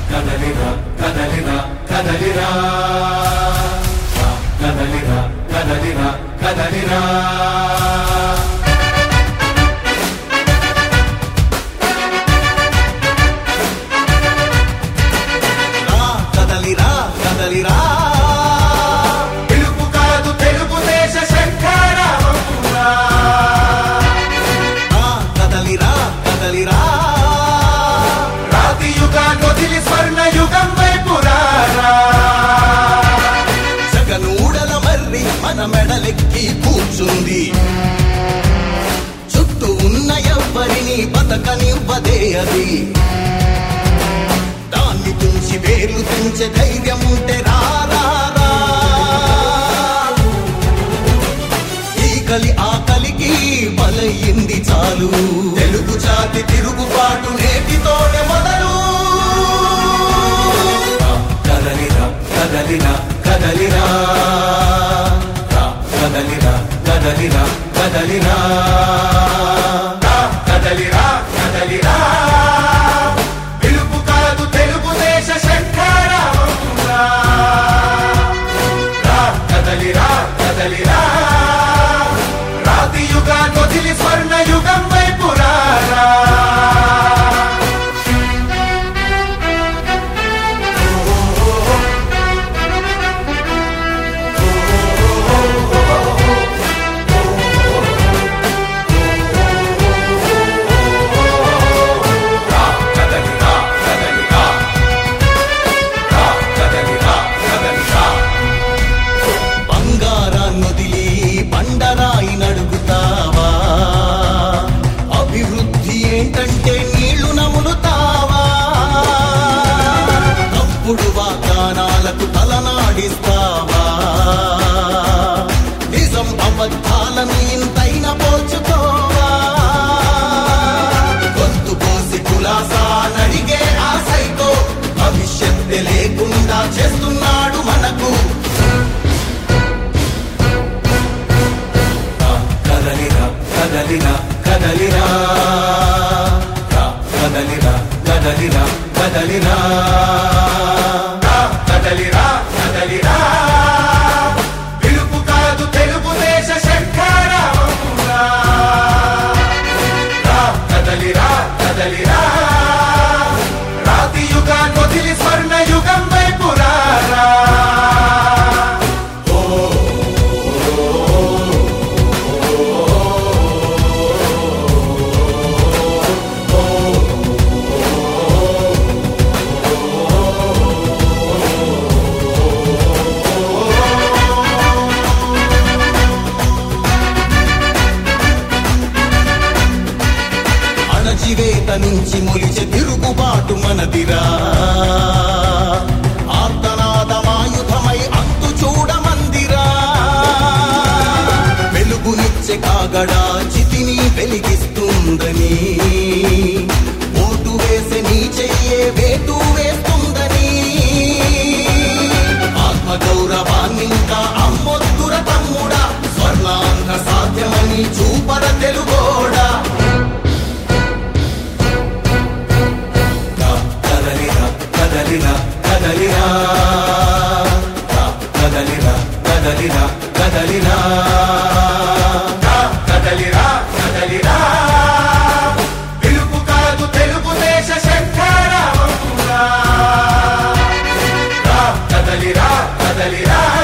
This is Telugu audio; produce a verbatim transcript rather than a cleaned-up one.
కదలిరా కదలిరా కదలిరా కదలిరా కదలిరా కదలిరా కదలిరా కదలిరా పిలుపు కాదు తెలుగుదేశ శంఖారావమురా కదలిరా కదలిరా రాతి యుగాన్ని వదిలి స్వర్ణ యుగం వైపు రారా జగనూడల మర్రి మన మెడలెక్కి కూర్చుంది చుట్టూ ఉన్న ఎవ్వరిని బతకనివ్వదే అది దాన్ని తుంచి వేర్లు తుంచే ధైర్యం ఉంటే రారా ఈ కలి ఆ కలికి బలయింది చాలు తెలుగు జాతి తిరుగుబాటు నేటితోనే మొదలు కదలిరా కదలిరా కదలిరా కదలిరా కదలిరా కదలిరా కదలిరా కదలిరా పిలుపు కాదు తెలుగుదేశ శంఖారావమురా కదలిరా కదలిరా రాతి యుగాన్ని వదిలి స్వర్ణ యుగం వైపు రారా బంగారాన్నొదిలి బండరాయి నడుగుతావా అభివృద్ధి ఏంటంటే నీళ్లు నములుతావా తప్పుడు వాగ్దానాలకు తలనాడిస్తావా నిజం అబద్ధాలను ఇంతైన పోల్చుకోవా గొంతు పోసి కులాసా నడిగే ఆ సైకో భవిష్యత్తు లేకుండా చేస్తున్నాడు మనకు కదలిరా కదలిరా కదలిరా కదలిరా కదలిరా కదలిరా కదలిరా కదలిరా పిలుపు కాదు తెలుగుదేశ శంఖారావమురా కదలిరా కదలిరా రాతి యుగాన్ని వదిలి స్వర్ణ యుగం వైపు రారా అణచివేత నుంచి మొలిచే తిరుగుబాటు మనదిరా ఆర్తనాదమాయుధమై అంతు చూడమందిరా వెలుగునిచ్చే కాగడా చితిని వెలిగిస్తుందని ఓటు వేసే నీ చెయ్యే వేటు వేస్తుందని ఆత్మగౌరవాన్నింకా అమ్మొద్దుర తమ్ముడా స్వర్ణాంధ్ర సాధ్యమని చూపర తెలుగోడా కదలిరా కదలిరా కదలిరా కదలిరా కదలిరా కదలిరా కదలిరా కదలిరా పిలుపు కాదు తెలుగుదేశ శంఖారావమురా కదలిరా కదలిరా